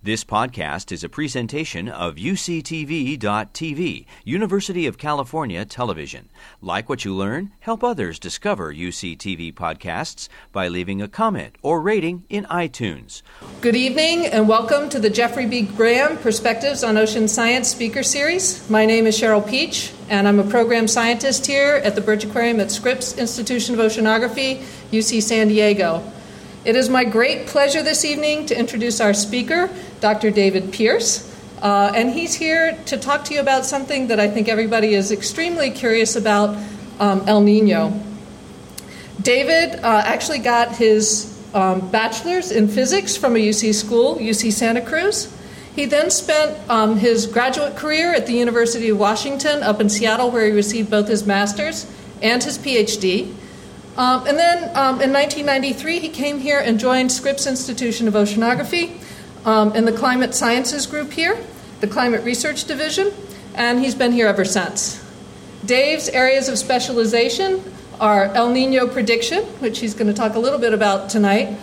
This podcast is a presentation of UCTV.tv, University of California Television. Like what you learn? Help others discover UCTV podcasts by leaving a comment or rating in iTunes. Good evening and welcome to the Jeffrey B. Graham Perspectives on Ocean Science Speaker Series. My name is Cheryl Peach, and I'm a program scientist here at the Birch Aquarium at Scripps Institution of Oceanography, UC San Diego. It is my great pleasure this evening to introduce our speaker, Dr. David Pierce, and he's here to talk to you about something that I think everybody is extremely curious about, El Nino. David actually got his bachelor's in physics from a UC school, UC Santa Cruz. He then spent his graduate career at the University of Washington up in Seattle, where he received both his master's and his PhD. And then in 1993, he came here and joined Scripps Institution of Oceanography in the Climate Sciences group here, the Climate Research Division, and he's been here ever since. Dave's areas of specialization are El Nino prediction, which he's going to talk a little bit about tonight.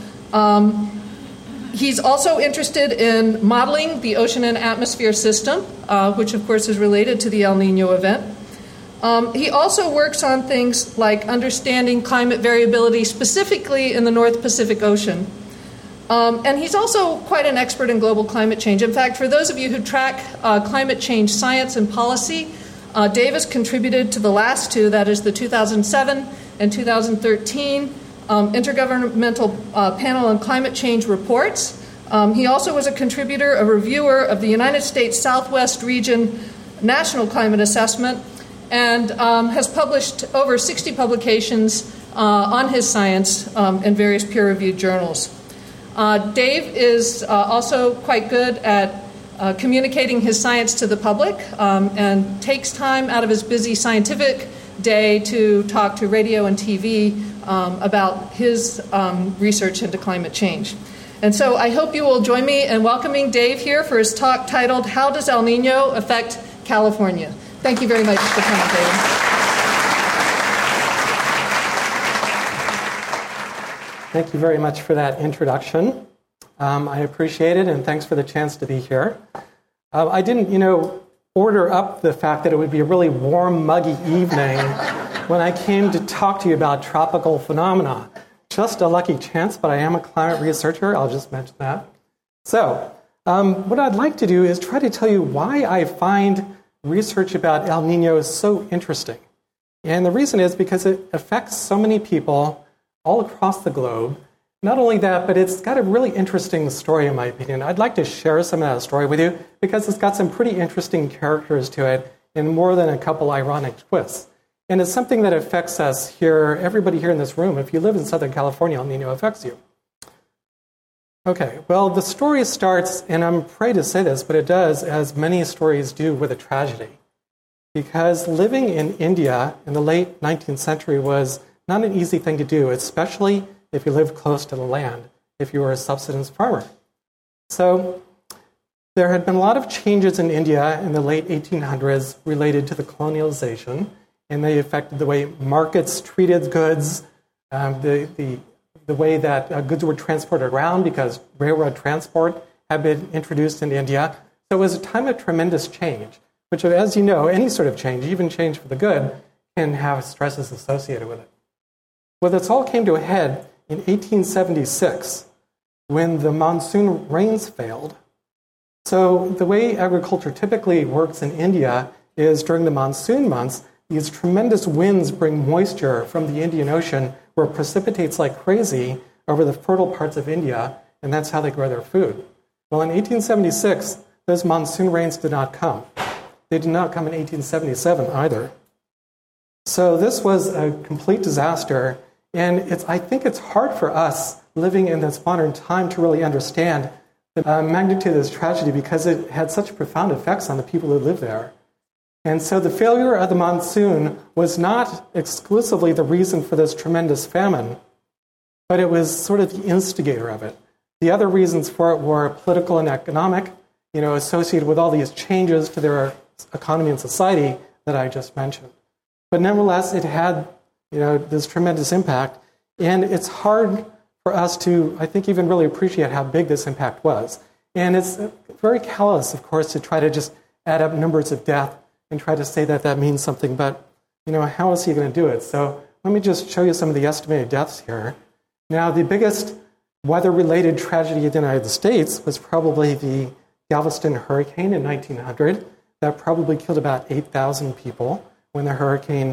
He's also interested in modeling the ocean and atmosphere system, which of course is related to the El Nino event. He also works on things like understanding climate variability, specifically in the North Pacific Ocean. And he's also quite an expert in global climate change. In fact, for those of you who track climate change science and policy, Dave has contributed to the last two, that is the 2007 and 2013 Intergovernmental Panel on Climate Change reports. He also was a contributor, a reviewer of the United States Southwest Region National Climate Assessment, and has published over 60 publications on his science in various peer-reviewed journals. Dave is also quite good at communicating his science to the public and takes time out of his busy scientific day to talk to radio and TV about his research into climate change. And so I hope you will join me in welcoming Dave here for his talk titled, How Does El Nino Affect California? Thank you very much for coming, David. Thank you very much for that introduction. I appreciate it, and thanks for the chance to be here. I didn't, order up the fact that it would be a really warm, muggy evening when I came to talk to you about tropical phenomena. Just a lucky chance, but I am a climate researcher. I'll just mention that. So, what I'd like to do is try to tell you why I find research about El Nino is so interesting. And the reason is because it affects so many people all across the globe. Not only that, but it's got a really interesting story, in my opinion. I'd like to share some of that story with you because it's got some pretty interesting characters to it and more than a couple ironic twists. And it's something that affects us here, everybody here in this room. If you live in Southern California, El Nino affects you. Okay, well, the story starts, and I'm afraid to say this, but it does, as many stories do, with a tragedy. Because living in India in the late 19th century was not an easy thing to do, especially if you lived close to the land, if you were a subsistence farmer. So there had been a lot of changes in India in the late 1800s related to the colonialization, and they affected the way markets treated goods, the way that goods were transported around because railroad transport had been introduced in India. So it was a time of tremendous change, which, as you know, any sort of change, even change for the good, can have stresses associated with it. Well, this all came to a head in 1876 when the monsoon rains failed. So the way agriculture typically works in India is during the monsoon months, these tremendous winds bring moisture from the Indian Ocean where it precipitates like crazy over the fertile parts of India, and that's how they grow their food. Well, in 1876, those monsoon rains did not come. They did not come in 1877 either. So this was a complete disaster, and I think it's hard for us living in this modern time to really understand the magnitude of this tragedy because it had such profound effects on the people who live there. And so the failure of the monsoon was not exclusively the reason for this tremendous famine, but it was sort of the instigator of it. The other reasons for it were political and economic, associated with all these changes to their economy and society that I just mentioned. But nevertheless, it had, this tremendous impact, and it's hard for us to, I think, even really appreciate how big this impact was. And it's very callous, of course, to try to just add up numbers of death and try to say that that means something. But, how is he going to do it? So let me just show you some of the estimated deaths here. Now, the biggest weather-related tragedy in the United States was probably the Galveston hurricane in 1900. That probably killed about 8,000 people when the hurricane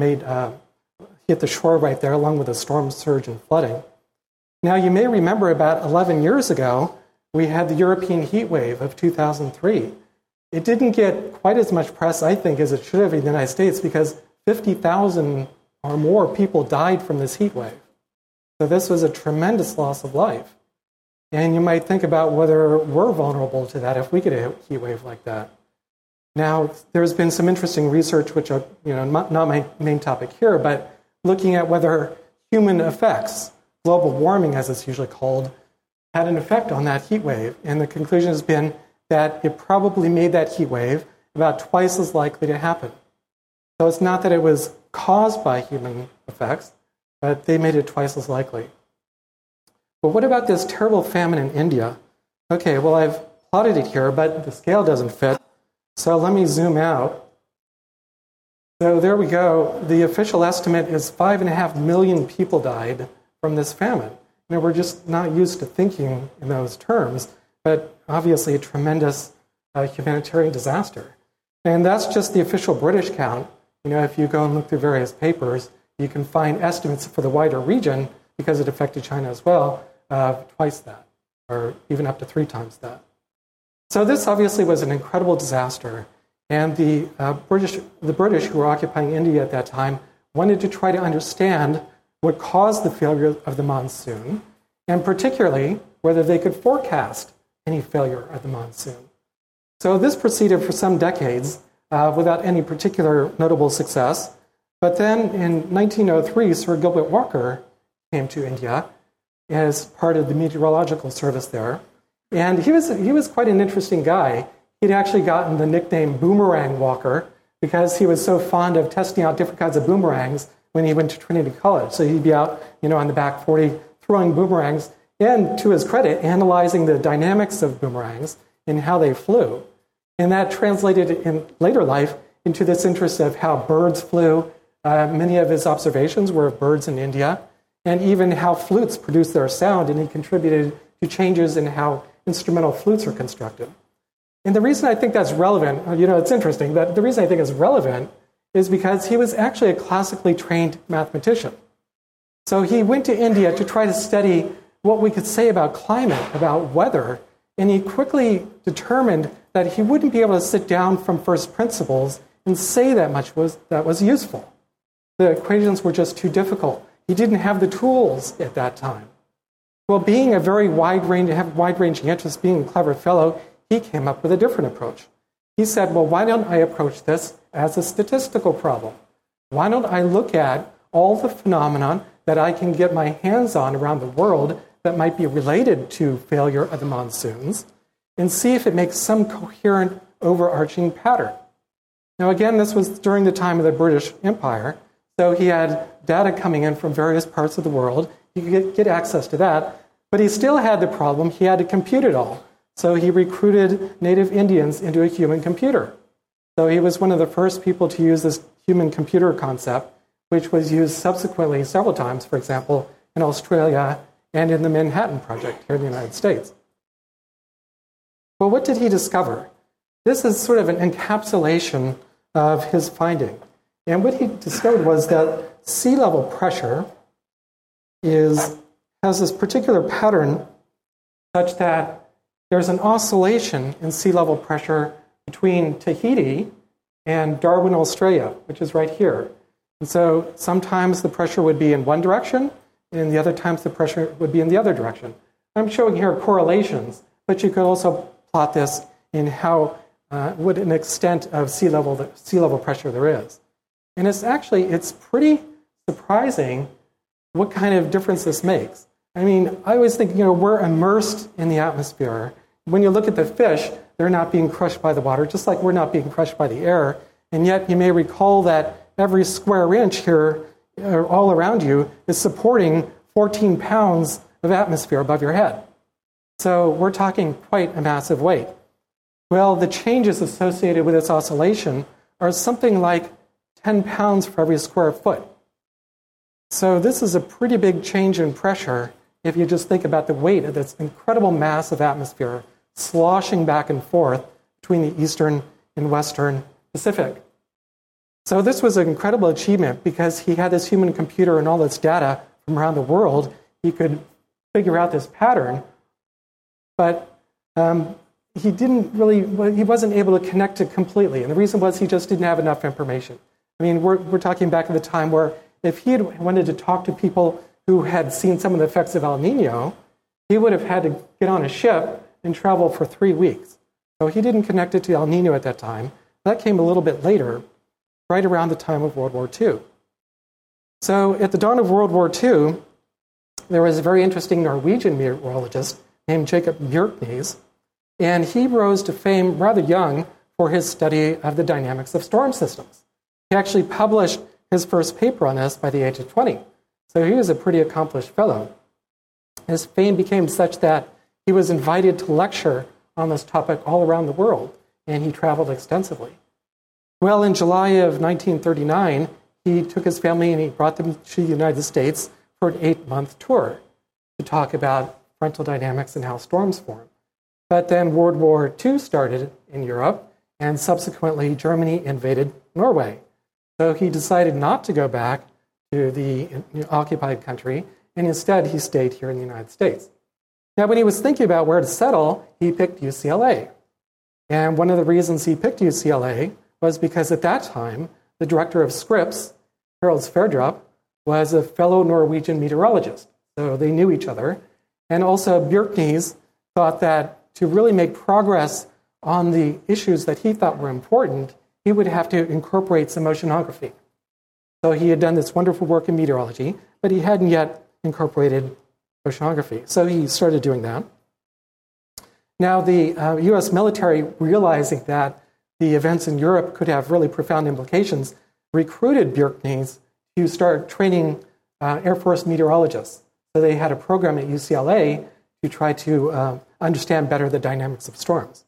hit the shore right there, along with a storm surge and flooding. Now, you may remember about 11 years ago, we had the European heat wave of 2003. It didn't get quite as much press, I think, as it should have in the United States because 50,000 or more people died from this heat wave. So this was a tremendous loss of life. And you might think about whether we're vulnerable to that if we get a heat wave like that. Now, there's been some interesting research, which are not my main topic here, but looking at whether human effects, global warming as it's usually called, had an effect on that heat wave. And the conclusion has been that it probably made that heat wave about twice as likely to happen. So it's not that it was caused by human effects, but they made it twice as likely. But what about this terrible famine in India? Okay, well, I've plotted it here, but the scale doesn't fit. So let me zoom out. So there we go. The official estimate is 5.5 million people died from this famine. We're just not used to thinking in those terms, but obviously a tremendous humanitarian disaster. And that's just the official British count. If you go and look through various papers, you can find estimates for the wider region, because it affected China as well, twice that, or even up to 3 times that. So this obviously was an incredible disaster, and the British who were occupying India at that time wanted to try to understand what caused the failure of the monsoon, and particularly whether they could forecast any failure of the monsoon. So this proceeded for some decades without any particular notable success. But then in 1903, Sir Gilbert Walker came to India as part of the meteorological service there. And he was quite an interesting guy. He'd actually gotten the nickname Boomerang Walker because he was so fond of testing out different kinds of boomerangs when he went to Trinity College. So he'd be out, on the back 40 throwing boomerangs and, to his credit, analyzing the dynamics of boomerangs and how they flew. And that translated in later life into this interest of how birds flew. Many of his observations were of birds in India, and even how flutes produce their sound, and he contributed to changes in how instrumental flutes are constructed. And the reason I think that's relevant, it's interesting, but the reason I think it's relevant is because he was actually a classically trained mathematician. So he went to India to try to study what we could say about climate, about weather, and he quickly determined that he wouldn't be able to sit down from first principles and say that much that was useful. The equations were just too difficult. He didn't have the tools at that time. Well, being a very wide-ranging interest, being a clever fellow, he came up with a different approach. He said, well, why don't I approach this as a statistical problem? Why don't I look at all the phenomenon that I can get my hands on around the world that might be related to failure of the monsoons and see if it makes some coherent, overarching pattern. Now, again, this was during the time of the British Empire, so he had data coming in from various parts of the world. He could get access to that, but he still had the problem. He had to compute it all. So he recruited native Indians into a human computer. So he was one of the first people to use this human computer concept, which was used subsequently several times, for example, in Australia and in the Manhattan Project here in the United States. Well, what did he discover? This is sort of an encapsulation of his finding. And what he discovered was that sea level pressure has this particular pattern such that there's an oscillation in sea level pressure between Tahiti and Darwin, Australia, which is right here. And so sometimes the pressure would be in one direction, and the other times the pressure would be in the other direction. I'm showing here correlations, but you could also plot this in how what an extent of sea level pressure there is. And it's pretty surprising what kind of difference this makes. I mean, I always think, we're immersed in the atmosphere. When you look at the fish, they're not being crushed by the water, just like we're not being crushed by the air. And yet you may recall that every square inch here, all around you, is supporting 14 pounds of atmosphere above your head. So we're talking quite a massive weight. Well, the changes associated with this oscillation are something like 10 pounds for every square foot. So this is a pretty big change in pressure if you just think about the weight of this incredible mass of atmosphere sloshing back and forth between the eastern and western Pacific. So this was an incredible achievement because he had this human computer and all this data from around the world. He could figure out this pattern, but he wasn't able to connect it completely. And the reason was he just didn't have enough information. I mean, we're talking back at the time where if he had wanted to talk to people who had seen some of the effects of El Nino, he would have had to get on a ship and travel for 3 weeks. So he didn't connect it to El Nino at that time. That came a little bit later, right around the time of World War II. So at the dawn of World War II, there was a very interesting Norwegian meteorologist named Jacob Bjerknes, and he rose to fame rather young for his study of the dynamics of storm systems. He actually published his first paper on this by the age of 20. So he was a pretty accomplished fellow. His fame became such that he was invited to lecture on this topic all around the world, and he traveled extensively. Well, in July of 1939, he took his family and he brought them to the United States for an 8-month tour to talk about frontal dynamics and how storms form. But then World War II started in Europe, and subsequently Germany invaded Norway. So he decided not to go back to the occupied country, and instead he stayed here in the United States. Now, when he was thinking about where to settle, he picked UCLA. And one of the reasons he picked UCLA was because at that time, the director of Scripps, Harold Sverdrup, was a fellow Norwegian meteorologist. So they knew each other. And also Bjerknes thought that to really make progress on the issues that he thought were important, he would have to incorporate some oceanography. So he had done this wonderful work in meteorology, but he hadn't yet incorporated oceanography. So he started doing that. Now, the U.S. military, realizing that the events in Europe could have really profound implications, recruited Bjerknes to start training Air Force meteorologists. So they had a program at UCLA to try to understand better the dynamics of storms.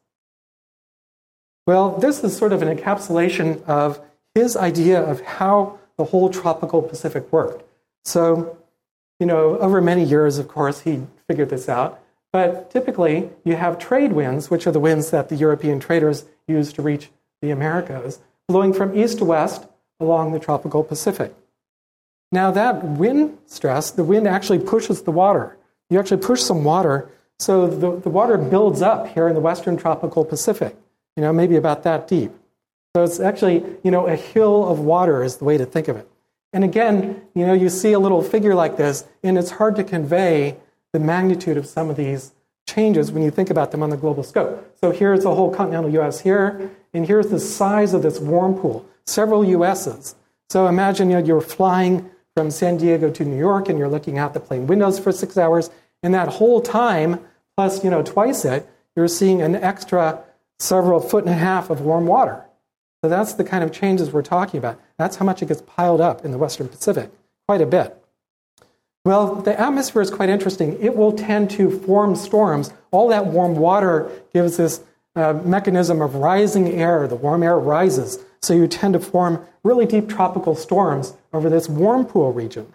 Well, this is sort of an encapsulation of his idea of how the whole tropical Pacific worked. So, over many years, of course, he figured this out. But typically, you have trade winds, which are the winds that the European traders use to reach the Americas, blowing from east to west along the tropical Pacific. Now, that wind stress, the wind actually pushes the water. You actually push some water, so the water builds up here in the western tropical Pacific, maybe about that deep. So it's actually, a hill of water is the way to think of it. And again, you see a little figure like this, and it's hard to convey the magnitude of some of these changes when you think about them on the global scope. So here's the whole continental U.S. here, and here's the size of this warm pool, several U.S.s. So imagine you're flying from San Diego to New York, and you're looking out the plane windows for 6 hours, and that whole time, plus twice it, you're seeing an extra several 1.5 feet of warm water. So that's the kind of changes we're talking about. That's how much it gets piled up in the Western Pacific, quite a bit. Well, the atmosphere is quite interesting. It will tend to form storms. All that warm water gives this mechanism of rising air. The warm air rises. So you tend to form really deep tropical storms over this warm pool region.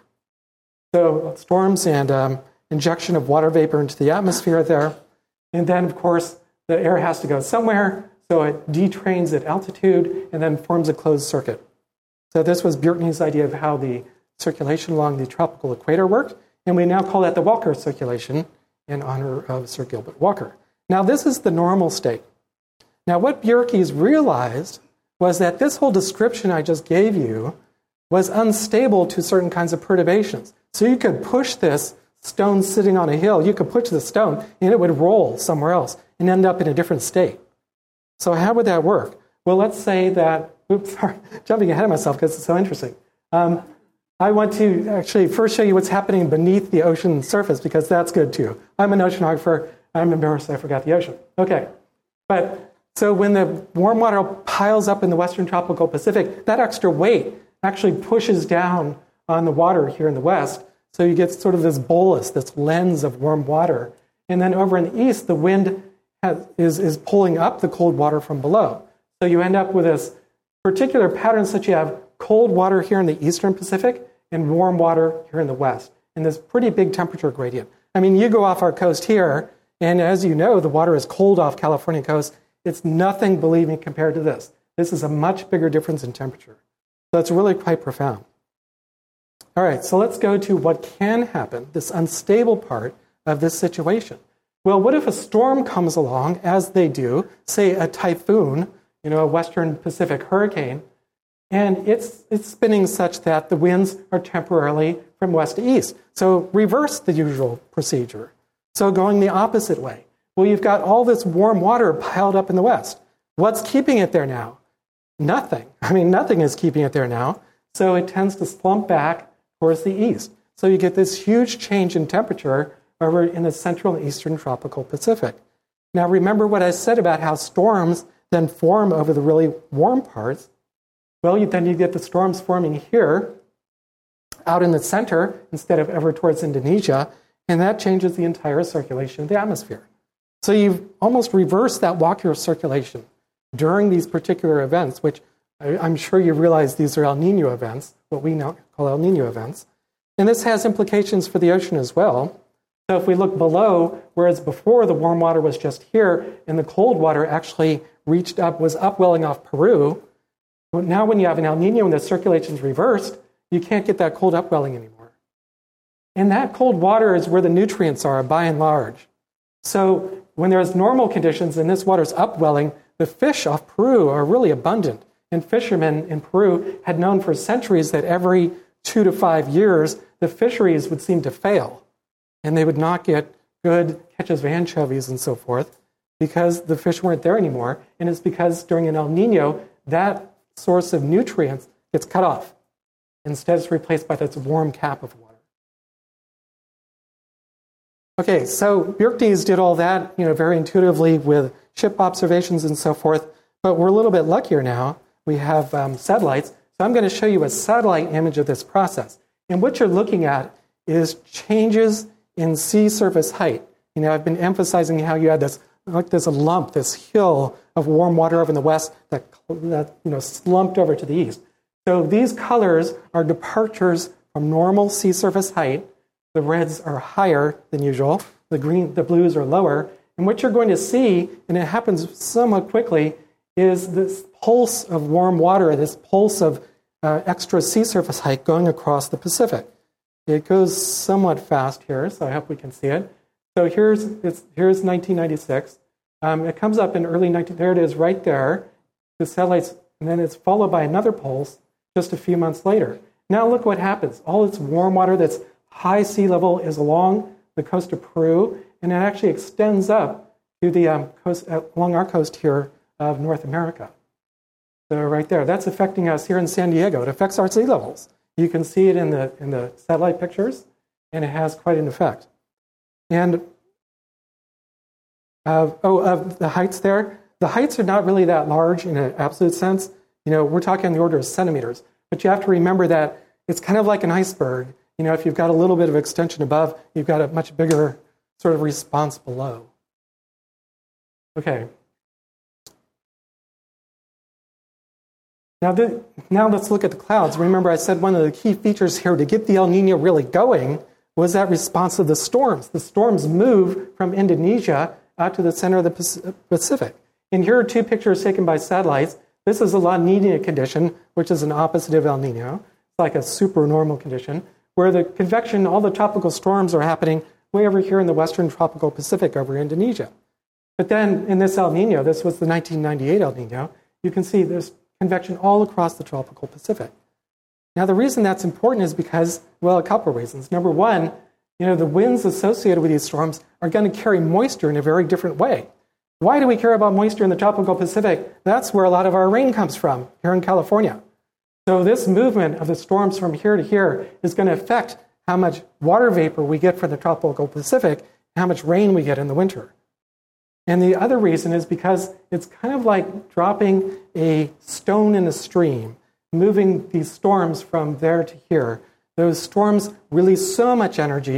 So storms and injection of water vapor into the atmosphere there. And then, of course, the air has to go somewhere. So it detrains at altitude and then forms a closed circuit. So this was Bjerknes' idea of how the circulation along the tropical equator worked, and we now call that the Walker circulation in honor of Sir Gilbert Walker. Now, this is the normal state. Now, what Bjerknes realized was that this whole description I just gave you was unstable to certain kinds of perturbations. So you could push this stone sitting on a hill, you could push the stone, and it would roll somewhere else and end up in a different state. So how would that work? Well, let's say that, jumping ahead of myself because it's so interesting. I want to actually first show you what's happening beneath the ocean surface because that's good too. I'm an oceanographer. I'm embarrassed I forgot the ocean. Okay. But so when the warm water piles up in the western tropical Pacific, that extra weight actually pushes down on the water here in the west. So you get sort of this bolus, this lens of warm water. And then over in the east, the wind is pulling up the cold water from below. So you end up with this particular pattern such you have cold water here in the eastern Pacific and warm water here in the west, and this pretty big temperature gradient. I mean, you go off our coast here, and as you know, the water is cold off California coast. It's nothing, believe me, compared to this. This is a much bigger difference in temperature. So it's really quite profound. All right, so let's go to what can happen, this unstable part of this situation. Well, what if a storm comes along, as they do, say a typhoon, a western Pacific hurricane, and it's spinning such that the winds are temporarily from west to east. So reverse the usual procedure. So going the opposite way. Well, you've got all this warm water piled up in the west. What's keeping it there now? Nothing. I mean, nothing is keeping it there now. So it tends to slump back towards the east. So you get this huge change in temperature over in the central and eastern tropical Pacific. Now, remember what I said about how storms then form over the really warm parts. Well, then you get the storms forming here, out in the center, instead of ever towards Indonesia, and that changes the entire circulation of the atmosphere. So you've almost reversed that Walker circulation during these particular events, which I'm sure you realize these are El Nino events, what we now call El Nino events. And this has implications for the ocean as well. So if we look below, whereas before the warm water was just here, and the cold water actually was upwelling off Peru, now when you have an El Nino and the circulation's reversed, you can't get that cold upwelling anymore. And that cold water is where the nutrients are, by and large. So when there's normal conditions and this water's upwelling, the fish off Peru are really abundant. And fishermen in Peru had known for centuries that every 2 to 5 years, the fisheries would seem to fail. And they would not get good catches of anchovies and so forth because the fish weren't there anymore. And it's because during an El Nino, that source of nutrients gets cut off. Instead, it's replaced by this warm cap of water. Okay, so Bjerknes did all that, very intuitively with ship observations and so forth. But we're a little bit luckier now. We have satellites. So I'm going to show you a satellite image of this process. And what you're looking at is changes in sea surface height. I've been emphasizing how you had this lump, this hill of warm water over in the west that slumped over to the east. So these colors are departures from normal sea surface height. The reds are higher than usual. The blues are lower. And what you're going to see, and it happens somewhat quickly, is this pulse of warm water, this pulse of extra sea surface height going across the Pacific. It goes somewhat fast here, so I hope we can see it. So here's 1996. It comes up in early 19... There it is right there. The satellites, and then it's followed by another pulse just a few months later. Now look what happens. All this warm water that's high sea level is along the coast of Peru, and it actually extends up to the coast, along our coast here of North America. So right there, that's affecting us here in San Diego. It affects our sea levels. You can see it in the satellite pictures, and it has quite an effect. And of the heights there, the heights are not really that large in an absolute sense. We're talking on the order of centimeters, but you have to remember that it's kind of like an iceberg. If you've got a little bit of extension above, you've got a much bigger sort of response below. Okay. Now let's look at the clouds. Remember, I said one of the key features here to get the El Nino really going was that response of the storms. The storms move from Indonesia out to the center of the Pacific. And here are two pictures taken by satellites. This is a La Nina condition, which is an opposite of El Nino. It's like a supernormal condition, where the convection, all the tropical storms are happening way over here in the western tropical Pacific over Indonesia. But then in this El Nino, this was the 1998 El Nino, you can see there's convection all across the tropical Pacific. Now, the reason that's important is because, well, a couple of reasons. Number one, the winds associated with these storms are going to carry moisture in a very different way. Why do we care about moisture in the tropical Pacific? That's where a lot of our rain comes from, here in California. So this movement of the storms from here to here is going to affect how much water vapor we get from the tropical Pacific and how much rain we get in the winter. And the other reason is because it's kind of like dropping a stone in a stream, moving these storms from there to here. Those storms release so much energy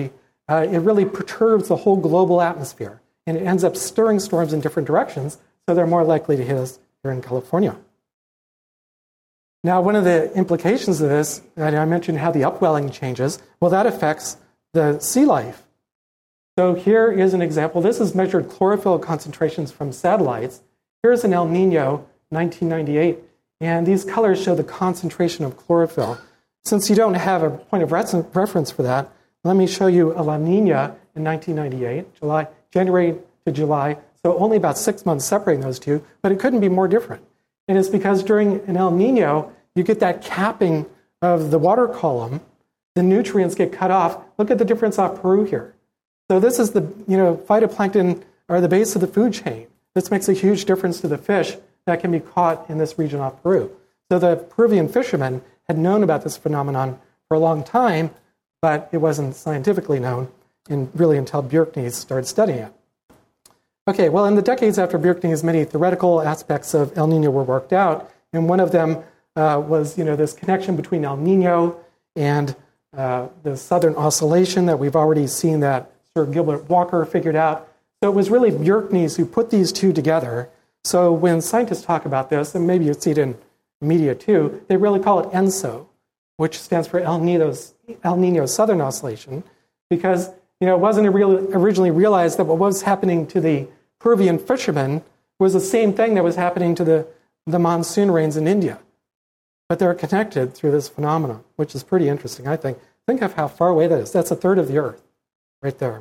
it really perturbs the whole global atmosphere, and it ends up stirring storms in different directions, so they're more likely to hit us here in California. Now, one of the implications of this, I mentioned how the upwelling changes, well, that affects the sea life. So here is an example. This is measured chlorophyll concentrations from satellites. Here's an El Nino, 1998, and these colors show the concentration of chlorophyll. Since you don't have a point of reference for that, let me show you a La Nina in 1998, January to July, so only about 6 months separating those two, but it couldn't be more different. And it's because during an El Nino, you get that capping of the water column, the nutrients get cut off. Look at the difference off Peru here. So this is the phytoplankton, or the base of the food chain. This makes a huge difference to the fish that can be caught in this region off Peru. So the Peruvian fishermen had known about this phenomenon for a long time, but it wasn't scientifically known really until Bjerknes started studying it. Okay, well, in the decades after Bjerknes, many theoretical aspects of El Nino were worked out, and one of them was this connection between El Nino and the southern oscillation that we've already seen that Sir Gilbert Walker figured out. So it was really Bjerknes who put these two together. So when scientists talk about this, and maybe you see it in media too, they really call it ENSO, which stands for El Nino Southern Oscillation, because it wasn't originally realized that what was happening to the Peruvian fishermen was the same thing that was happening to the monsoon rains in India. But they're connected through this phenomenon, which is pretty interesting, I think. Think of how far away that is. That's a third of the Earth, right there.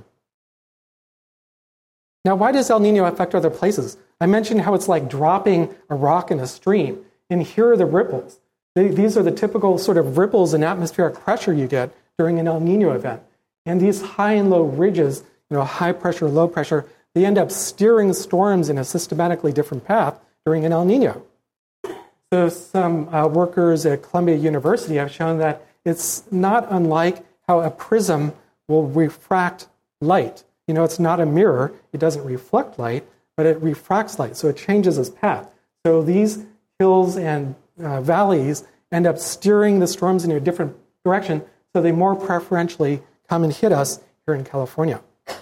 Now, why does El Nino affect other places? I mentioned how it's like dropping a rock in a stream, and here are the ripples. These are the typical sort of ripples in atmospheric pressure you get during an El Nino event. And these high and low ridges, high pressure, low pressure, they end up steering storms in a systematically different path during an El Nino. So some workers at Columbia University have shown that it's not unlike how a prism will refract light. It's not a mirror. It doesn't reflect light, but it refracts light. So it changes its path. So these hills and valleys end up steering the storms in a different direction, so they more preferentially come and hit us here in California.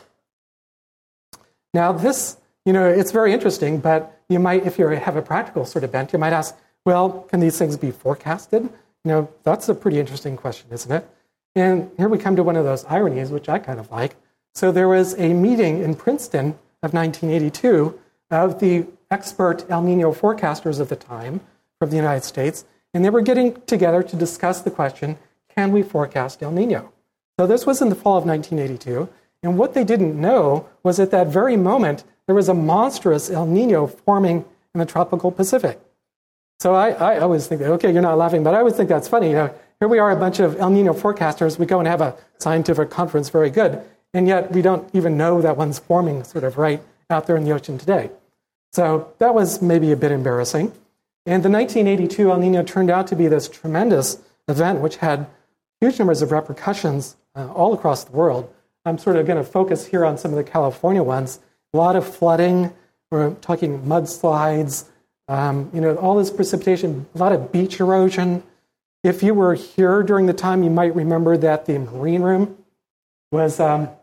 Now this, it's very interesting, but you might, if you have a practical sort of bent, you might ask, well, can these things be forecasted? That's a pretty interesting question, isn't it? And here we come to one of those ironies, which I kind of like. So there was a meeting in Princeton of 1982 of the expert El Nino forecasters of the time from the United States, and they were getting together to discuss the question, can we forecast El Nino? So this was in the fall of 1982, and what they didn't know was at that very moment, there was a monstrous El Nino forming in the tropical Pacific. So I always think that, okay, you're not laughing, but I always think that's funny. Here we are, a bunch of El Nino forecasters. We go and have a scientific conference, very good, and yet we don't even know that one's forming sort of right out there in the ocean today. So that was maybe a bit embarrassing. And the 1982 El Nino turned out to be this tremendous event, which had huge numbers of repercussions all across the world. I'm sort of going to focus here on some of the California ones. A lot of flooding. We're talking mudslides. All this precipitation, a lot of beach erosion. If you were here during the time, you might remember that the marine room was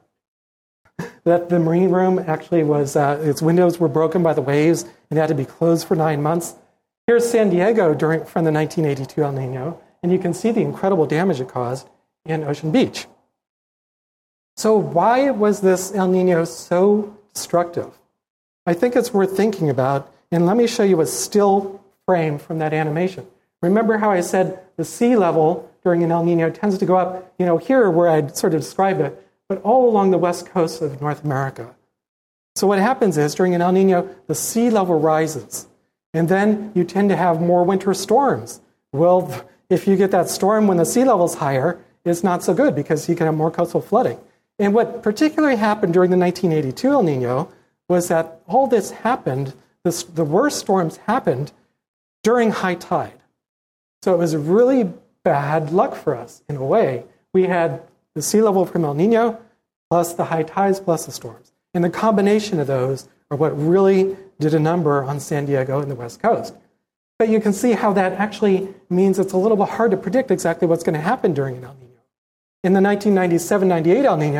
actually was its windows were broken by the waves and had to be closed for 9 months. Here's San Diego from the 1982 El Nino, and you can see the incredible damage it caused in Ocean Beach. So why was this El Nino so destructive? I think it's worth thinking about. And let me show you a still frame from that animation. Remember how I said the sea level during an El Nino tends to go up, here where I'd sort of described it, but all along the west coast of North America. So what happens is during an El Nino, the sea level rises, and then you tend to have more winter storms. Well, if you get that storm when the sea level's higher, it's not so good because you can have more coastal flooding. And what particularly happened during the 1982 El Nino was that all this happened, the worst storms happened during high tide. So it was really bad luck for us in a way. We had the sea level from El Nino plus the high tides plus the storms. And the combination of those are what really did a number on San Diego and the West Coast. But you can see how that actually means it's a little bit hard to predict exactly what's going to happen during an El Nino. In the 1997-98 El Nino,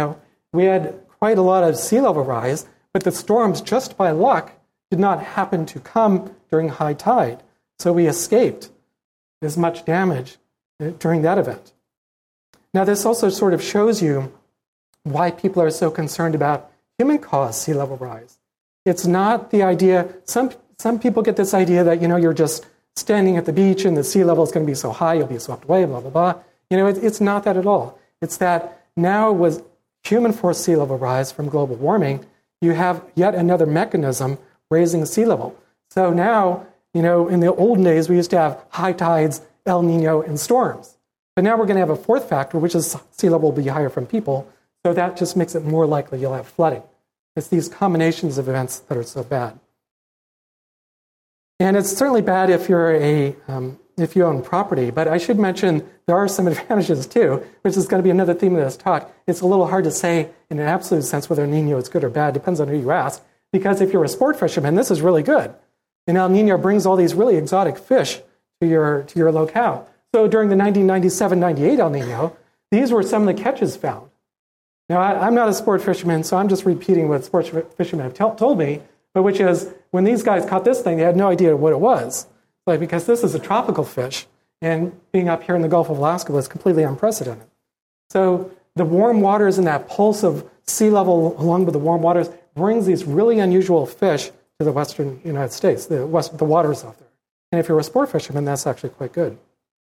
we had quite a lot of sea level rise, but the storms, just by luck, did not happen to come during high tide. So we escaped as much damage during that event. Now, this also sort of shows you why people are so concerned about human-caused sea level rise. It's not the idea, some people get this idea that, you're just standing at the beach and the sea level is going to be so high, you'll be swept away, blah, blah, blah. It's not that at all. It's that now with human-forced sea level rise from global warming, you have yet another mechanism raising sea level. So now, in the olden days, we used to have high tides, El Nino, and storms. But now we're going to have a fourth factor, which is sea level will be higher from people. So that just makes it more likely you'll have flooding. It's these combinations of events that are so bad. And it's certainly bad if if you own property. But I should mention there are some advantages too, which is going to be another theme of this talk. It's a little hard to say in an absolute sense whether El Nino is good or bad. Depends on who you ask. Because if you're a sport fisherman, this is really good. And El Nino brings all these really exotic fish to your locale. So during the 1997-98 El Nino, these were some of the catches found. Now, I'm not a sport fisherman, so I'm just repeating what sports fishermen have told me, but which is when these guys caught this thing, they had no idea what it was. Because this is a tropical fish, and being up here in the Gulf of Alaska was completely unprecedented. So the warm waters and that pulse of sea level along with the warm waters brings these really unusual fish to the western United States, the waters out there. And if you're a sport fisherman, that's actually quite good.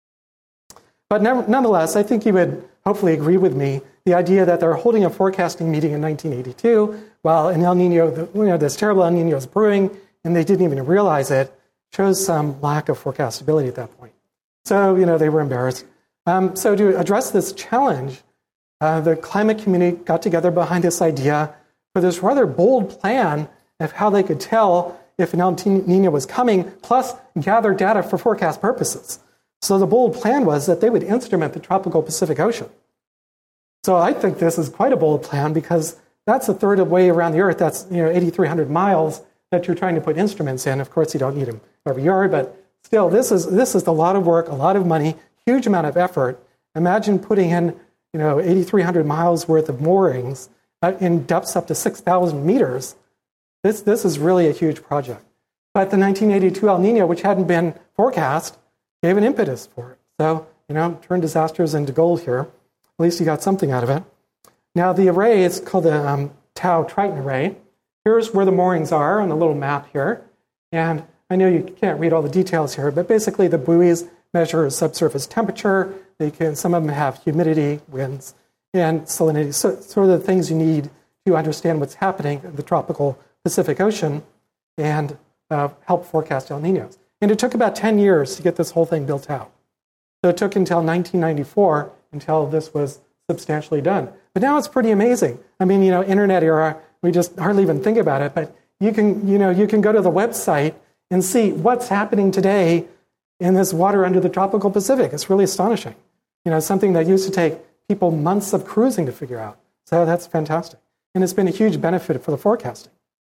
But nonetheless, I think you would hopefully agree with me, the idea that they're holding a forecasting meeting in 1982 while an El Nino, this terrible El Nino is brewing, and they didn't even realize it, shows some lack of forecastability at that point. So, they were embarrassed. So to address this challenge, the climate community got together behind this idea for this rather bold plan of how they could tell if an El Nino was coming, plus gather data for forecast purposes. So the bold plan was that they would instrument the tropical Pacific Ocean. So I think this is quite a bold plan because that's a third of the way around the Earth. That's 8,300 miles that you're trying to put instruments in. Of course, you don't need them every yard, but still, this is a lot of work, a lot of money, huge amount of effort. Imagine putting in 8,300 miles worth of moorings in depths up to 6,000 meters. This is really a huge project. But the 1982 El Nino, which hadn't been forecast, gave an impetus for it. So, turned disasters into gold here. At least you got something out of it. Now, the array is called the Tau Triton Array. Here's where the moorings are on the little map here. And I know you can't read all the details here, but basically the buoys measure subsurface temperature. Some of them have humidity, winds, and salinity. So sort of the things you need to understand what's happening in the tropical Pacific Ocean and help forecast El Ninos. And it took about 10 years to get this whole thing built out. So it took until 1994 until this was substantially done. But now it's pretty amazing. I mean, internet era, we just hardly even think about it, but you can go to the website and see what's happening today in this water under the tropical Pacific. It's really astonishing. Something that used to take people months of cruising to figure out. So that's fantastic. And it's been a huge benefit for the forecasting.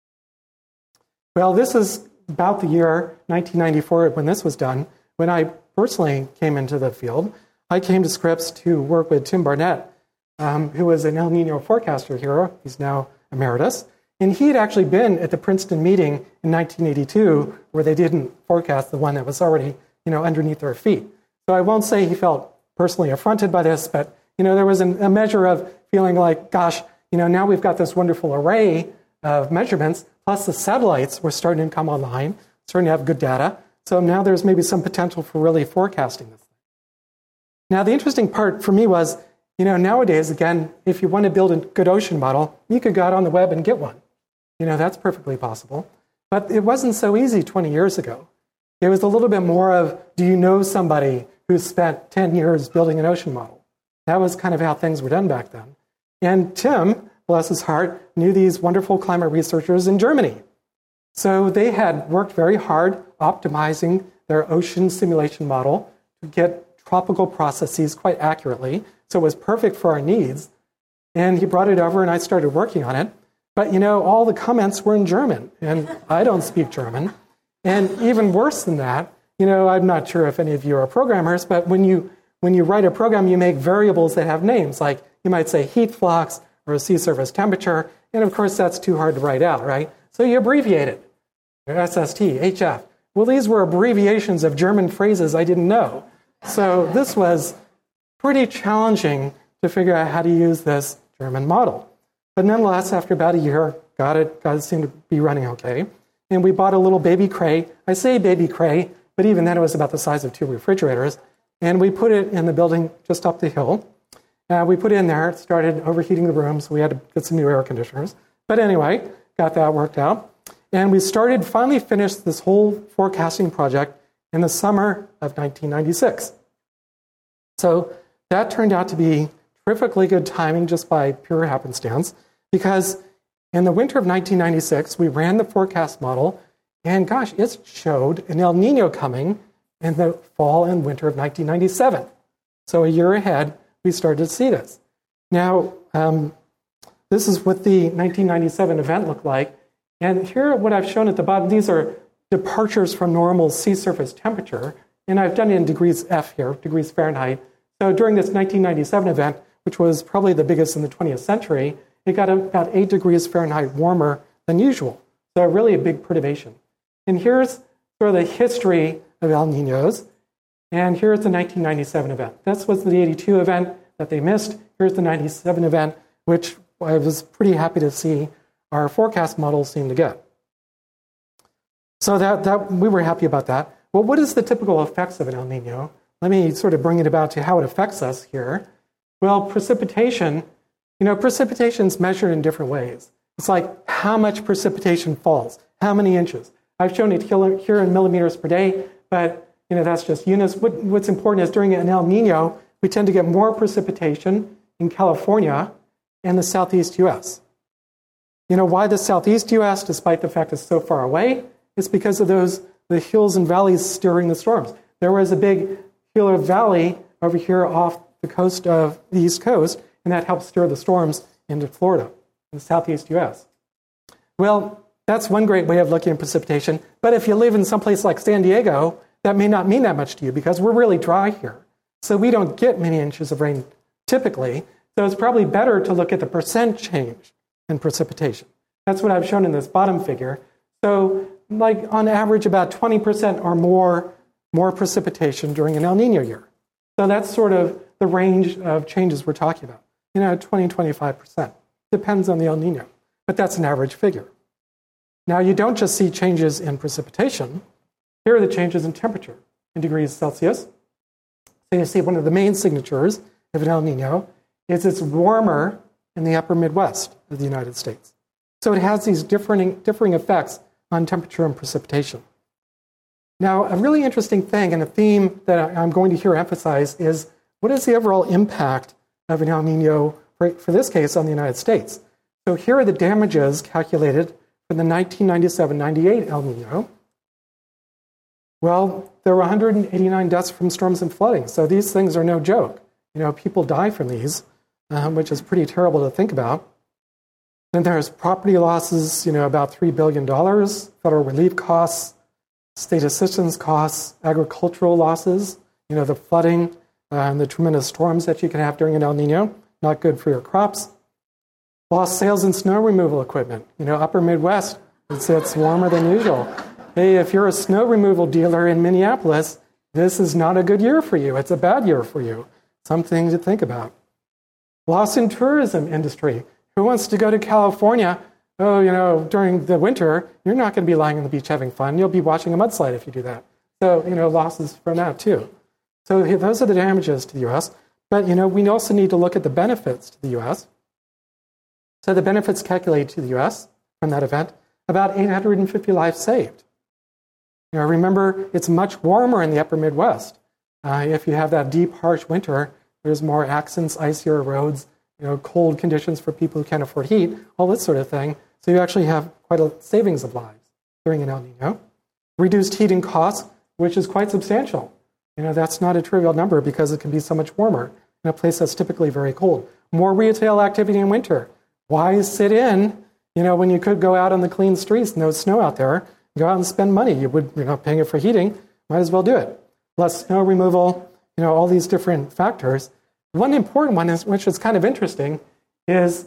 Well, this is about the year 1994 when this was done. When I personally came into the field, I came to Scripps to work with Tim Barnett, who was an El Nino forecaster here. He's now emeritus. And he had actually been at the Princeton meeting in 1982 where they didn't forecast the one that was already, underneath their feet. So I won't say he felt personally affronted by this, but, there was a measure of feeling like, gosh, now we've got this wonderful array of measurements, plus the satellites were starting to come online, starting to have good data. So now there's maybe some potential for really forecasting this thing. Now, the interesting part for me was, nowadays, again, if you want to build a good ocean model, you could go out on the web and get one. That's perfectly possible. But it wasn't so easy 20 years ago. It was a little bit more of, do you know somebody who spent 10 years building an ocean model? That was kind of how things were done back then. And Tim, bless his heart, knew these wonderful climate researchers in Germany. So they had worked very hard optimizing their ocean simulation model to get tropical processes quite accurately. So it was perfect for our needs. And he brought it over and I started working on it. But, all the comments were in German, and I don't speak German. And even worse than that, I'm not sure if any of you are programmers, but when you write a program, you make variables that have names, like you might say heat flux or a sea surface temperature. And of course, that's too hard to write out, right? So you abbreviate it. SST, HF. Well, these were abbreviations of German phrases I didn't know. So this was pretty challenging to figure out how to use this German model. But nonetheless, after about a year, got it seemed to be running okay. And we bought a little baby Cray. I say baby Cray, but even then it was about the size of 2 refrigerators. And we put it in the building just up the hill. We put it in there. It started overheating the room, so we had to get some new air conditioners. But anyway, got that worked out. And we finally finished this whole forecasting project in the summer of 1996. So that turned out to be terrifically good timing just by pure happenstance, because in the winter of 1996, we ran the forecast model, and gosh, it showed an El Nino coming in the fall and winter of 1997. So a year ahead, we started to see this. Now, this is what the 1997 event looked like. And here, what I've shown at the bottom, these are departures from normal sea surface temperature. And I've done it in degrees F here, degrees Fahrenheit. So during this 1997 event, which was probably the biggest in the 20th century, it got about 8 degrees Fahrenheit warmer than usual. So really a big perturbation. And here's sort of the history of El Niños. And here's the 1997 event. This was the 82 event that they missed. Here's the 97 event, which I was pretty happy to see our forecast models seem to get. So that we were happy about that. Well, what is the typical effects of an El Nino? Let me sort of bring it about to how it affects us here. Well, precipitation, precipitation's measured in different ways. It's like how much precipitation falls, how many inches. I've shown it here in millimeters per day, but that's just units. What's important is during an El Nino, we tend to get more precipitation in California and the southeast U.S. Why the southeast U.S., despite the fact it's so far away? It's because of the hills and valleys steering the storms. There was a big hill or valley over here off the coast of the East Coast, and that helps steer the storms into Florida, in the southeast U.S. Well, that's one great way of looking at precipitation. But if you live in someplace like San Diego, that may not mean that much to you because we're really dry here. So we don't get many inches of rain typically. So it's probably better to look at the percent change in precipitation. That's what I've shown in this bottom figure. So like on average about 20% or more precipitation during an El Nino year. So that's sort of the range of changes we're talking about. 20, 25%. Depends on the El Nino. But that's an average figure. Now you don't just see changes in precipitation. Here are the changes in temperature in degrees Celsius. So you see one of the main signatures of an El Nino is it's warmer in the upper Midwest of the United States. So it has these differing effects on temperature and precipitation. Now, a really interesting thing and a theme that I'm going to here emphasize is what is the overall impact of an El Nino, for this case, on the United States? So here are the damages calculated for the 1997-98 El Nino. Well, there were 189 deaths from storms and flooding. So these things are no joke. People die from these, which is pretty terrible to think about. Then there's property losses, about $3 billion, federal relief costs, state assistance costs, agricultural losses, the flooding and the tremendous storms that you can have during an El Nino, not good for your crops. Lost sales in snow removal equipment. Upper Midwest, it's warmer than usual. Hey, if you're a snow removal dealer in Minneapolis, this is not a good year for you. It's a bad year for you. Something to think about. Loss in tourism industry. Who wants to go to California? Oh, during the winter, you're not going to be lying on the beach having fun. You'll be watching a mudslide if you do that. So, losses from that too. So those are the damages to the U.S. But, we also need to look at the benefits to the U.S. So the benefits calculated to the U.S. from that event, about 850 lives saved. Remember, it's much warmer in the upper Midwest. If you have that deep, harsh winter, there's more accidents, icier roads, cold conditions for people who can't afford heat, all this sort of thing. So you actually have quite a savings of lives during an El Nino. Reduced heating costs, which is quite substantial. That's not a trivial number because it can be so much warmer in a place that's typically very cold. More retail activity in winter. Why sit in, when you could go out on the clean streets, no snow out there, go out and spend money. You would, paying it for heating, might as well do it. Less snow removal, all these different factors. One important one, which is kind of interesting, is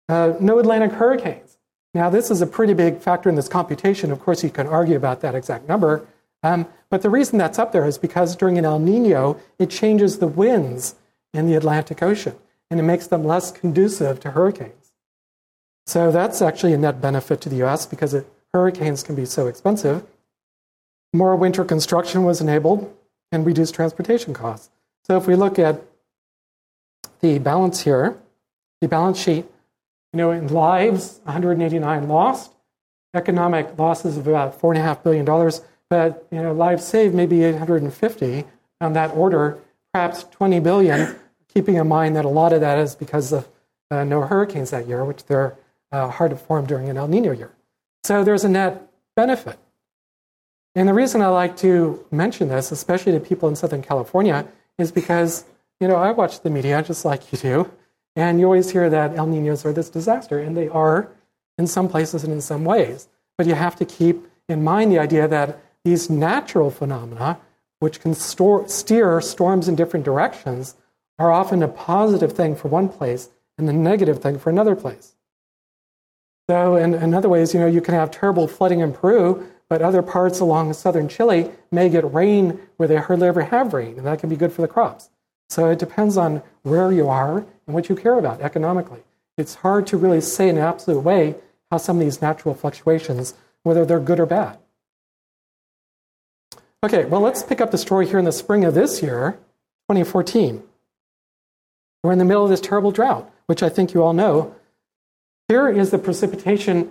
no Atlantic hurricanes. Now, this is a pretty big factor in this computation. Of course, you can argue about that exact number. But the reason that's up there is because during an El Nino, it changes the winds in the Atlantic Ocean, and it makes them less conducive to hurricanes. So that's actually a net benefit to the U.S. because hurricanes can be so expensive. More winter construction was enabled and reduced transportation costs. So if we look at the balance here, the balance sheet, in lives, 189 lost, economic losses of about $4.5 billion, but lives saved maybe 850 on that order, perhaps 20 billion, keeping in mind that a lot of that is because of no hurricanes that year, which they're hard to form during an El Nino year. So there's a net benefit. And the reason I like to mention this, especially to people in Southern California, is because, I watch the media just like you do, and you always hear that El Ninos are this disaster, and they are in some places and in some ways. But you have to keep in mind the idea that these natural phenomena, which can steer storms in different directions, are often a positive thing for one place and a negative thing for another place. So in other ways, you can have terrible flooding in Peru, but other parts along southern Chile may get rain where they hardly ever have rain, and that can be good for the crops. So it depends on where you are and what you care about economically. It's hard to really say in an absolute way how some of these natural fluctuations, whether they're good or bad. Okay, well, let's pick up the story here in the spring of this year, 2014. We're in the middle of this terrible drought, which I think you all know. Here is the precipitation.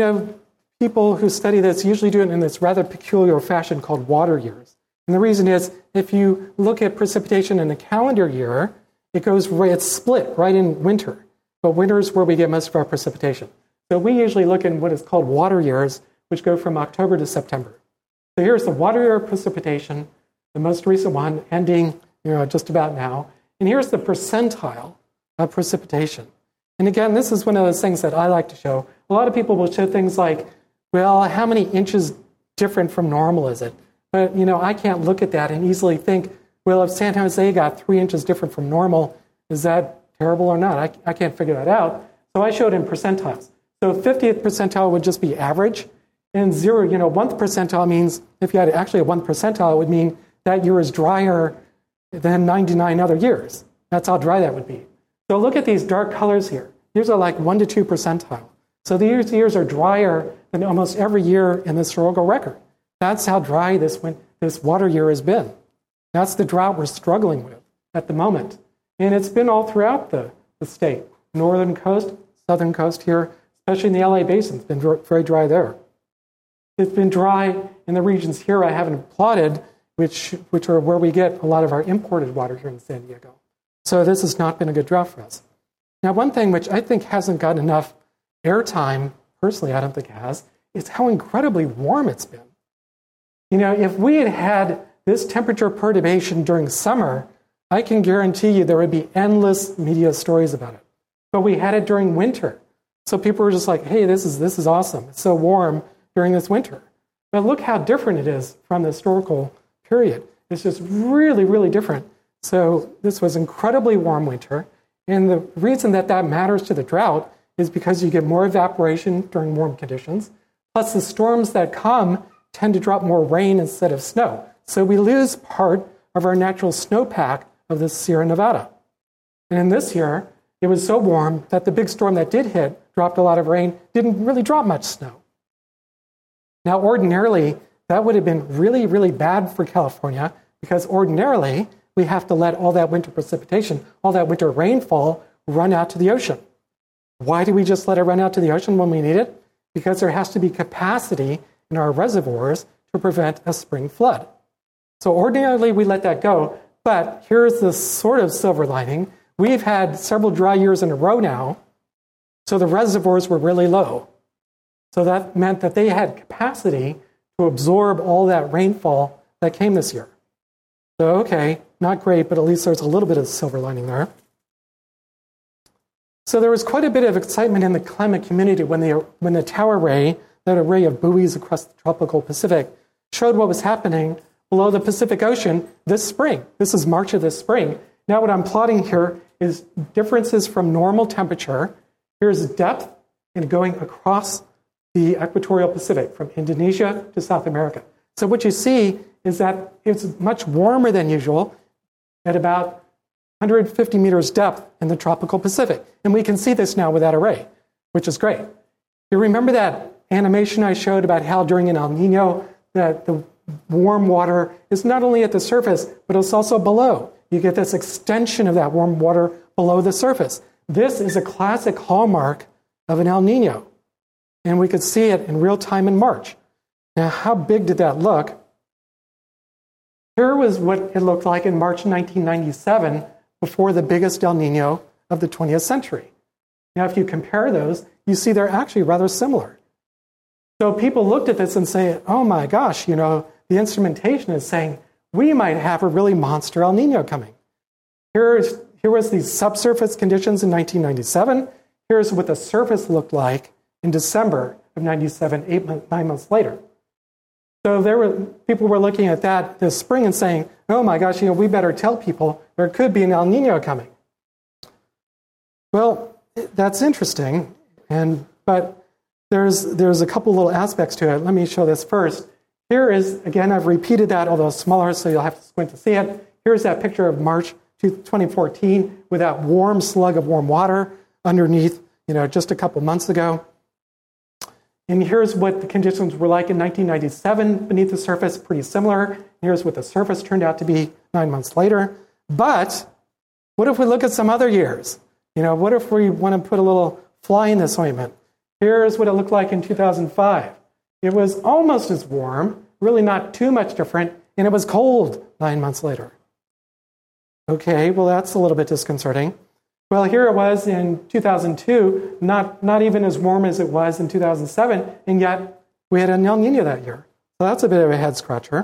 People who study this usually do it in this rather peculiar fashion called water years. And the reason is, if you look at precipitation in a calendar year, it's split right in winter. But winter is where we get most of our precipitation. So we usually look in what is called water years, which go from October to September. So here's the water year precipitation, the most recent one, ending just about now. And here's the percentile of precipitation. And again, this is one of those things that I like to show. A lot of people will show things like, well, how many inches different from normal is it? But, I can't look at that and easily think, well, if San Jose got 3 inches different from normal, is that terrible or not? I can't figure that out. So I showed in percentiles. So 50th percentile would just be average. And 1th percentile means if you had actually a 1th percentile, it would mean that year is drier than 99 other years. That's how dry that would be. So look at these dark colors here. These are like 1 to 2 percentile. So these years are drier than almost every year in the historical record. That's how dry this water year has been. That's the drought we're struggling with at the moment. And it's been all throughout the state. Northern coast, southern coast here, especially in the LA basin. It's been very dry there. It's been dry in the regions here I haven't plotted, which are where we get a lot of our imported water here in San Diego. So this has not been a good drought for us. Now, one thing which I think hasn't gotten enough airtime, personally I don't think it has, is how incredibly warm it's been. If we had had this temperature perturbation during summer, I can guarantee you there would be endless media stories about it. But we had it during winter. So people were just like, hey, this is awesome. It's so warm during this winter. But look how different it is from the historical period. It's just really, really different. So this was incredibly warm winter. And the reason that matters to the drought is because you get more evaporation during warm conditions. Plus the storms that come tend to drop more rain instead of snow. So we lose part of our natural snowpack of the Sierra Nevada. And in this year, it was so warm that the big storm that did hit dropped a lot of rain, didn't really drop much snow. Now, ordinarily, that would have been really, really bad for California because ordinarily, we have to let all that winter precipitation, all that winter rainfall run out to the ocean. Why do we just let it run out to the ocean when we need it? Because there has to be capacity in our reservoirs to prevent a spring flood. So ordinarily, we let that go. But here's the sort of silver lining. We've had several dry years in a row now, so the reservoirs were really low. So that meant that they had capacity to absorb all that rainfall that came this year. So, okay, not great, but at least there's a little bit of silver lining there. So there was quite a bit of excitement in the climate community when the TAO array, that array of buoys across the tropical Pacific, showed what was happening below the Pacific Ocean this spring. This is March of this spring. Now what I'm plotting here is differences from normal temperature Here's depth and going across the equatorial Pacific from Indonesia to South America. So what you see is that it's much warmer than usual at about 150 meters depth in the tropical Pacific. And we can see this now with that array, which is great. You remember that animation I showed about how during an El Nino that the warm water is not only at the surface, but it's also below. You get this extension of that warm water below the surface. This is a classic hallmark of an El Nino. And we could see it in real time in March. Now, how big did that look? Here was what it looked like in March 1997, before the biggest El Nino of the 20th century. Now, if you compare those, you see they're actually rather similar. So people looked at this and say, oh my gosh, the instrumentation is saying we might have a really monster El Nino coming. Here was these subsurface conditions in 1997. Here's what the surface looked like in December of 97, 9 months later. So people were looking at that this spring and saying, oh my gosh, we better tell people there could be an El Nino coming. Well, that's interesting, but there's a couple little aspects to it. Let me show this first. Here is, again, I've repeated that, although smaller, so you'll have to squint to see it. Here's that picture of March 2014 with that warm slug of warm water underneath, just a couple months ago. And here's what the conditions were like in 1997 beneath the surface, pretty similar. Here's what the surface turned out to be 9 months later. But what if we look at some other years? What if we want to put a little fly in this ointment? Here's what it looked like in 2005. It was almost as warm, really not too much different, and it was cold 9 months later. Okay, well, that's a little bit disconcerting. Well, here it was in 2002, not even as warm as it was in 2007, and yet we had an El Nino that year. So that's a bit of a head-scratcher.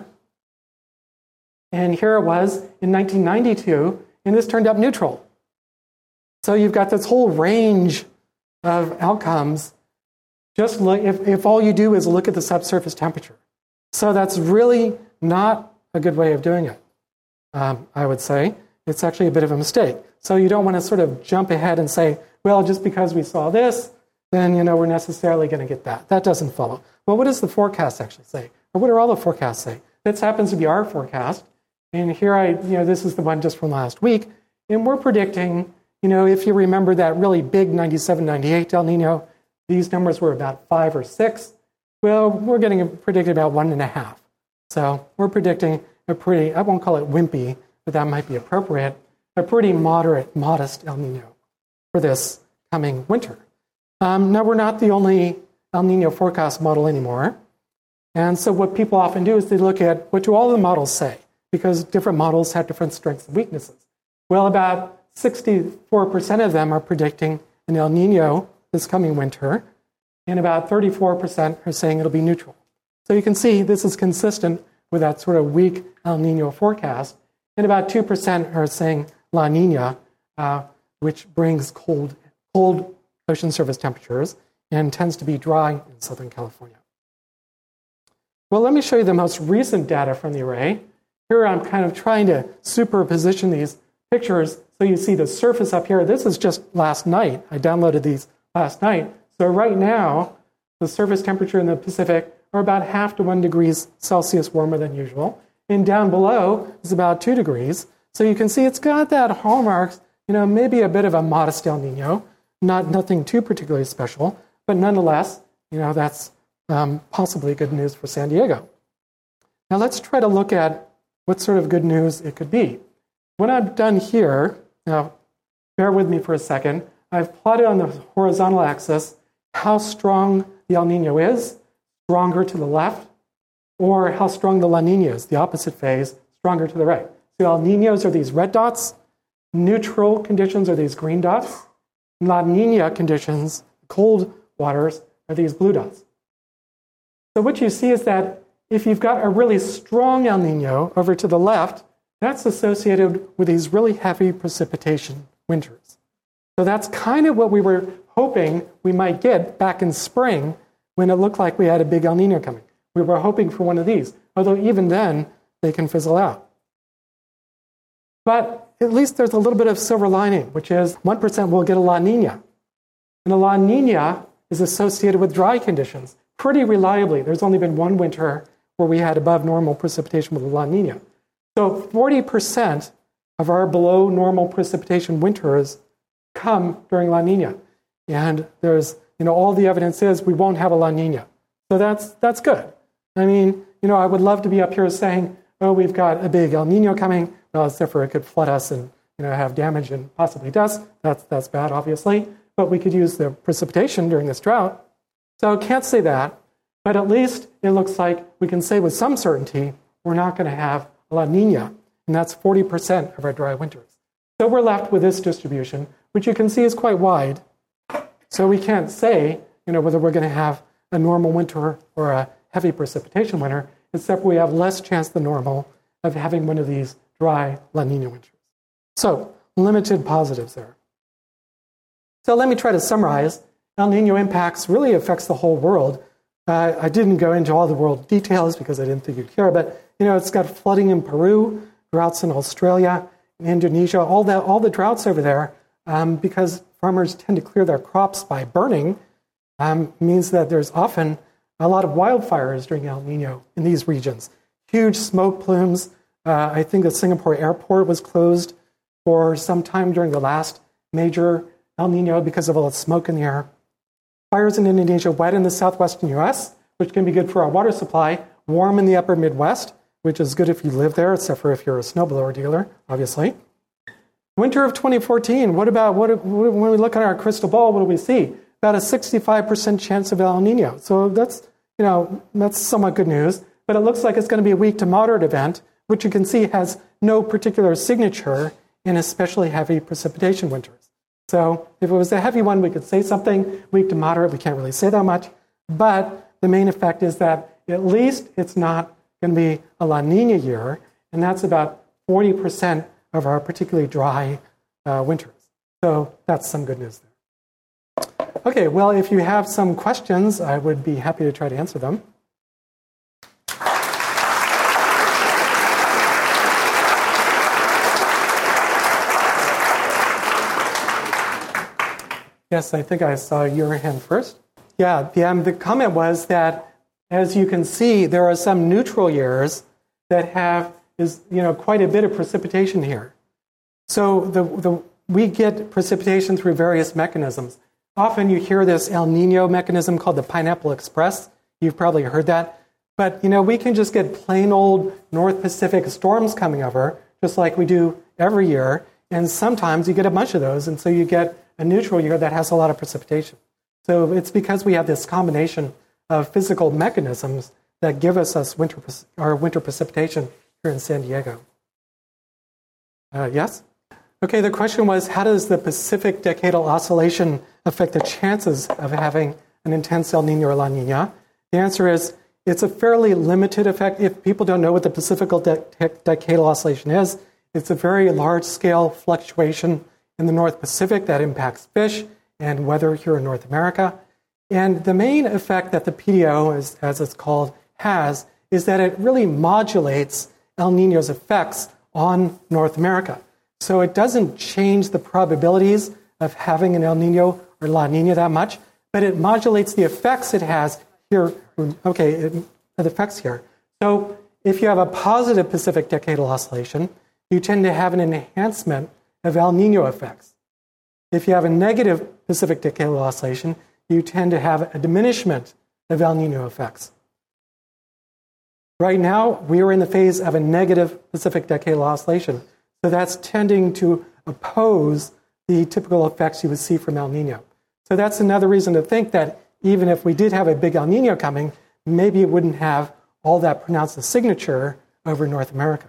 And here it was in 1992, and this turned up neutral. So you've got this whole range of outcomes. Just look, if all you do is look at the subsurface temperature. So that's really not a good way of doing it, I would say. It's actually a bit of a mistake. So you don't want to sort of jump ahead and say, well, just because we saw this, then we're necessarily going to get that. That doesn't follow. Well, what does the forecast actually say? Or what do all the forecasts say? This happens to be our forecast. And here this is the one just from last week. And we're predicting, if you remember that really big 97, 98 El Nino, these numbers were about 5 or 6. Well, we're getting predicted about 1.5. So we're predicting a pretty, I won't call it wimpy, but that might be appropriate, a pretty moderate, modest El Nino for this coming winter. Now, we're not the only El Nino forecast model anymore. And so what people often do is they look at what do all the models say, because different models have different strengths and weaknesses. Well, about 64% of them are predicting an El Nino this coming winter, and about 34% are saying it'll be neutral. So you can see this is consistent with that sort of weak El Nino forecast, and about 2% are saying La Nina, which brings cold ocean surface temperatures and tends to be dry in Southern California. Well, let me show you the most recent data from the array. Here I'm kind of trying to superposition these pictures so you see the surface up here. This is just last night. I downloaded these last night. So right now, the surface temperature in the Pacific are about 0.5 to 1 degrees Celsius warmer than usual. And down below is about 2 degrees. So you can see it's got that hallmarks, maybe a bit of a modest El Nino, nothing too particularly special, but nonetheless, that's possibly good news for San Diego. Now let's try to look at what sort of good news it could be. What I've done here, now bear with me for a second, I've plotted on the horizontal axis how strong the El Nino is, stronger to the left, or how strong the La Nina is, the opposite phase, stronger to the right. So El Ninos are these red dots, neutral conditions are these green dots, La Nina conditions, cold waters, are these blue dots. So what you see is that if you've got a really strong El Nino over to the left, that's associated with these really heavy precipitation winters. So that's kind of what we were hoping we might get back in spring when it looked like we had a big El Nino coming. We were hoping for one of these, although even then, they can fizzle out. But at least there's a little bit of silver lining, which is 1% will get a La Nina. And a La Nina is associated with dry conditions pretty reliably. There's only been one winter where we had above normal precipitation with a La Nina. So 40% of our below normal precipitation winters come during La Nina. And there's, all the evidence is we won't have a La Nina. So that's good. I mean, I would love to be up here saying, oh, we've got a big El Nino coming. Well, therefore it could flood us and, have damage and possibly deaths. That's bad, obviously. But we could use the precipitation during this drought. So I can't say that. But at least it looks like we can say with some certainty we're not going to have a La Nina. And that's 40% of our dry winters. So we're left with this distribution, which you can see is quite wide. So we can't say, whether we're going to have a normal winter or a heavy precipitation winter, except we have less chance than normal of having one of these dry La Nina winters. So limited positives there. So let me try to summarize. El Nino impacts really affects the whole world. I didn't go into all the world details because I didn't think you'd care, but it's got flooding in Peru, droughts in Australia, in Indonesia, all the droughts over there, because farmers tend to clear their crops by burning, means that there's often a lot of wildfires during El Nino in these regions. Huge smoke plumes. I think the Singapore airport was closed for some time during the last major El Nino because of all the smoke in the air. Fires in Indonesia, wet in the southwestern U.S., which can be good for our water supply, warm in the upper Midwest, which is good if you live there, except for if you're a snowblower dealer, obviously. Winter of 2014, when we look at our crystal ball, what do we see? About a 65% chance of El Nino. So that's somewhat good news, but it looks like it's going to be a weak to moderate event, which you can see has no particular signature in especially heavy precipitation winters. So if it was a heavy one, we could say something. Weak to moderate, we can't really say that much. But the main effect is that at least it's not going to be a La Nina year, and that's about 40% of our particularly dry winters. So that's some good news there. Okay, well, if you have some questions, I would be happy to try to answer them. Yes, I think I saw your hand first. Yeah, the comment was that, as you can see, there are some neutral years that have quite a bit of precipitation here. So we get precipitation through various mechanisms. Often you hear this El Nino mechanism called the Pineapple Express. You've probably heard that. But, we can just get plain old North Pacific storms coming over, just like we do every year. And sometimes you get a bunch of those, and so you get a neutral year that has a lot of precipitation. So it's because we have this combination of physical mechanisms that give us winter precipitation here in San Diego. Yes? Okay, the question was, how does the Pacific Decadal Oscillation affect the chances of having an intense El Nino or La Nina? The answer is, it's a fairly limited effect. If people don't know what the Pacific Decadal Oscillation is, it's a very large-scale fluctuation in the North Pacific that impacts fish and weather here in North America. And the main effect that the PDO, as it's called, has is that it really modulates El Nino's effects on North America. So it doesn't change the probabilities of having an El Nino or La Nina that much, but it modulates the effects it has here. Okay, the effects here. So if you have a positive Pacific Decadal Oscillation, you tend to have an enhancement of El Nino effects. If you have a negative Pacific Decadal Oscillation, you tend to have a diminishment of El Nino effects. Right now, we are in the phase of a negative Pacific Decadal Oscillation. So that's tending to oppose the typical effects you would see from El Nino. So that's another reason to think that even if we did have a big El Nino coming, maybe it wouldn't have all that pronounced a signature over North America.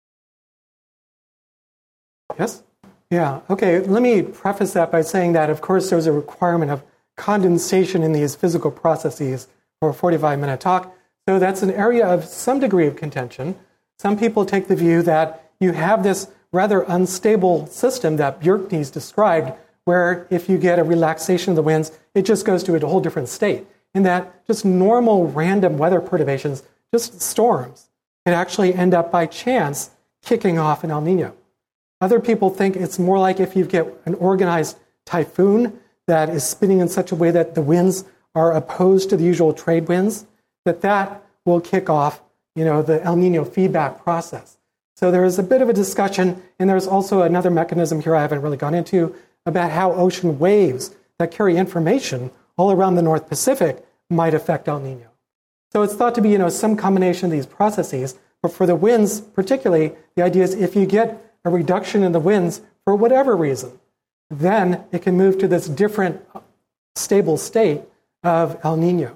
Yes? Yeah, okay, let me preface that by saying that, of course, there's a requirement of condensation in these physical processes for a 45-minute talk. So that's an area of some degree of contention. Some people take the view that you have this rather unstable system that Bjerknes described, where if you get a relaxation of the winds, it just goes to a whole different state. And that just normal random weather perturbations, just storms, can actually end up by chance kicking off an El Nino. Other people think it's more like if you get an organized typhoon that is spinning in such a way that the winds are opposed to the usual trade winds, that will kick off, the El Nino feedback process. So there is a bit of a discussion, and there's also another mechanism here I haven't really gone into about how ocean waves that carry information all around the North Pacific might affect El Nino. So it's thought to be, some combination of these processes, but for the winds particularly, the idea is if you get a reduction in the winds for whatever reason, then it can move to this different stable state of El Nino.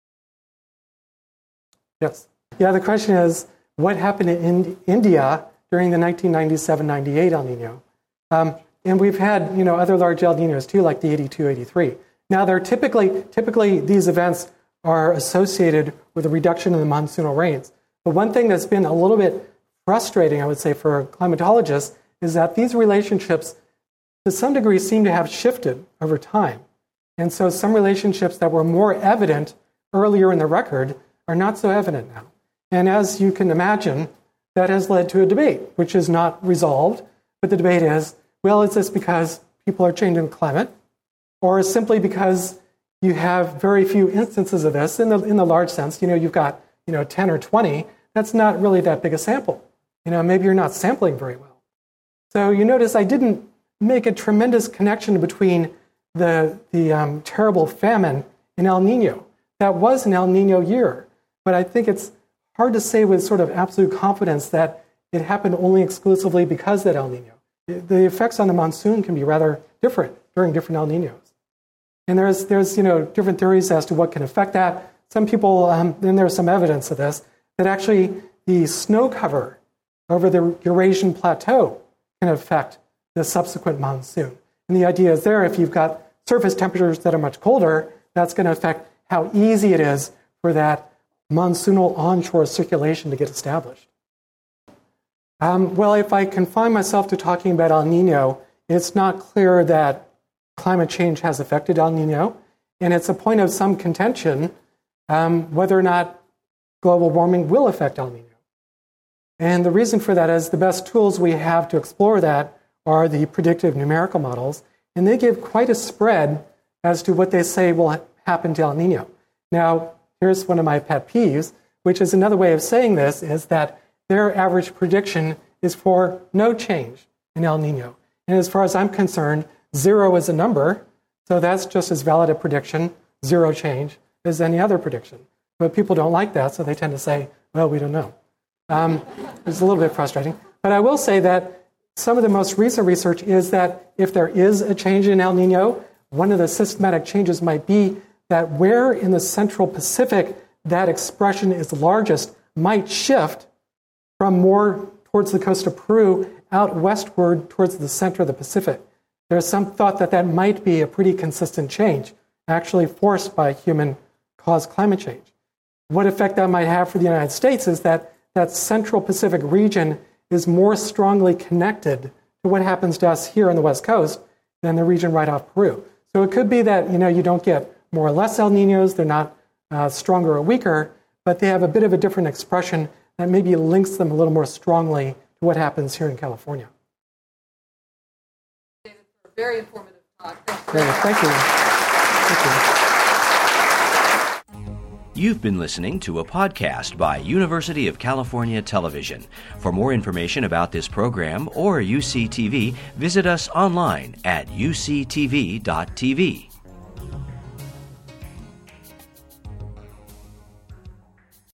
Yes. Yeah, the question is, what happened in India during the 1997-98 El Nino? And we've had, other large El Ninos too, like the 82-83. Now, they're typically these events are associated with a reduction in the monsoonal rains. But one thing that's been a little bit frustrating, I would say, for climatologists is that these relationships, to some degree, seem to have shifted over time. And so some relationships that were more evident earlier in the record are not so evident now. And as you can imagine, that has led to a debate, which is not resolved. But the debate is, well, is this because people are changing the climate? Or simply because you have very few instances of this in the large sense? You've got 10 or 20. That's not really that big a sample. Maybe you're not sampling very well. So you notice I didn't make a tremendous connection between the terrible famine in El Nino. That was an El Nino year. But I think it's hard to say with sort of absolute confidence that it happened only exclusively because of that El Nino. The effects on the monsoon can be rather different during different El Ninos. And there's different theories as to what can affect that. Some people, and there's some evidence of this, that actually the snow cover over the Eurasian plateau can affect the subsequent monsoon. And the idea is there, if you've got surface temperatures that are much colder, that's going to affect how easy it is for that monsoonal onshore circulation to get established. Well, if I confine myself to talking about El Nino, it's not clear that climate change has affected El Nino, and it's a point of some contention whether or not global warming will affect El Nino. And the reason for that is the best tools we have to explore that are the predictive numerical models, and they give quite a spread as to what they say will happen to El Nino. Now, here's one of my pet peeves, which is another way of saying this, is that their average prediction is for no change in El Nino. And as far as I'm concerned, 0 is a number, so that's just as valid a prediction, 0 change, as any other prediction. But people don't like that, so they tend to say, well, we don't know. It's a little bit frustrating. But I will say that some of the most recent research is that if there is a change in El Nino, one of the systematic changes might be that where in the Central Pacific that expression is largest might shift from more towards the coast of Peru out westward towards the center of the Pacific. There's some thought that that might be a pretty consistent change, actually forced by human-caused climate change. What effect that might have for the United States is that that Central Pacific region is more strongly connected to what happens to us here on the West Coast than the region right off Peru. So it could be that you don't get more or less El Ninos, they're not stronger or weaker, but they have a bit of a different expression that maybe links them a little more strongly to what happens here in California. David, for a very informative talk. Thank you. You've been listening to a podcast by University of California Television. For more information about this program or UCTV, visit us online at uctv.tv.